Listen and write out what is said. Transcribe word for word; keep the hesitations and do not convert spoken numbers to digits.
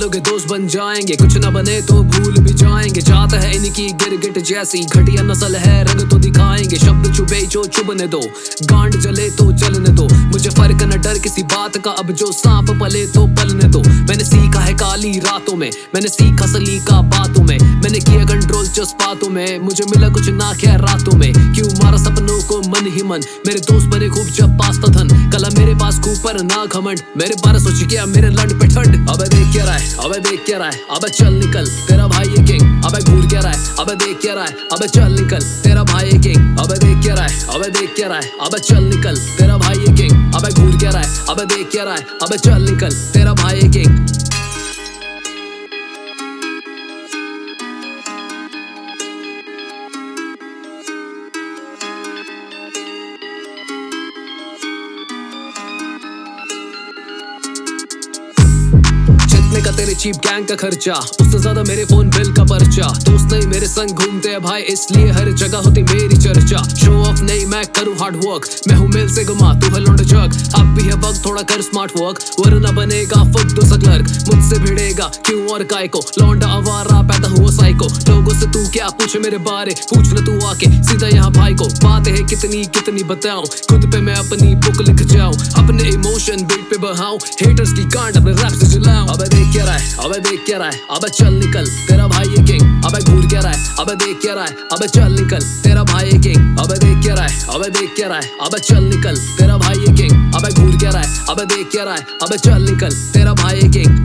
वालों के दोस्त बन जाएंगे, कुछ ना बने तो भूल भी जाएंगे। जात है इनकी गिरगिट जैसी, घटिया नस्ल है रंग तो दिखाएंगे। शब्द चुभे जो चुभने दो, गांड जले तो जलने दो। मुझे फर्क न डर किसी बात का, अब जो सांप पले तो पलने दो। मैंने सीखा है काली रातों में, मैंने सीखा सलीका बातों में, मैंने किया कंट्रोल जज्बातों में। मुझे मिला कुछ ना क्या रातों में, क्यों मारा सपनों को मन ही मन। मेरे दोस्त बने खूब जब पास था धन, कला मेरे पास खूब पर ना घमंड। मेरे बारे सोच के मेरे लंड पे ठंड। अबे देख क्या रहा है, अबे देख क्या रहा है, अबे चल निकल तेरा भाई है किंग। अबे घूर क्या रहा है, अबे देख क्या रहा है, अबे चल निकल तेरा भाई है किंग। अबे देख क्या रहा है, अबे देख क्या रहा है, अबे चल निकल तेरा भाई है किंग। अबे घूर क्या रहा है, अबे देख क्या रहा है, अबे चल निकल तेरा भाई है किंग। का तेरे चीप गैंग का खर्चा, उससे ज्यादा मेरे फोन बिल का पर्चा। दोस्त नहीं मेरे संग घूमते हैं भाई, इसलिए हर जगह होती मेरी चर्चा। शो ऑफ नहीं मैं करूँ हार्ड वर्क, मैं हूँ मेल से गुमा तू है लौंड जग। अब भी है वक्त थोड़ा कर स्मार्ट वर्क, वरना बनेगा फुक दो क्लर्क। मुझसे भिड़ेगा क्यों और काय को, लौंडा आवारा पैदा हुआ साइको। लोगों से तू क्या पूछे मेरे बारे, पूछ ले तू आके सीधा यहाँ भाई को। बातें है कितनी कितनी बताऊं, खुद पे मैं अपनी बुक लिख जाऊं। अपने इमोशन बीट पे बहाऊं, हेटर्स की कांड अपने रैप से जलाऊं। अबे देख क्या रहा है, अबे देख क्या रहा है, अबे चल निकल तेरा भाई है किंग। अबे घूर क्या रहा है, अबे देख क्या रहा है, अबे चल निकल तेरा भाई है किंग। अबे देख क्या रहा है, अबे देख क्या रहा है, अबे चल निकल तेरा भाई है किंग। अबे घूर क्या रहा है, अबे देख क्या रहा है, अबे चल निकल तेरा भाई है किंग।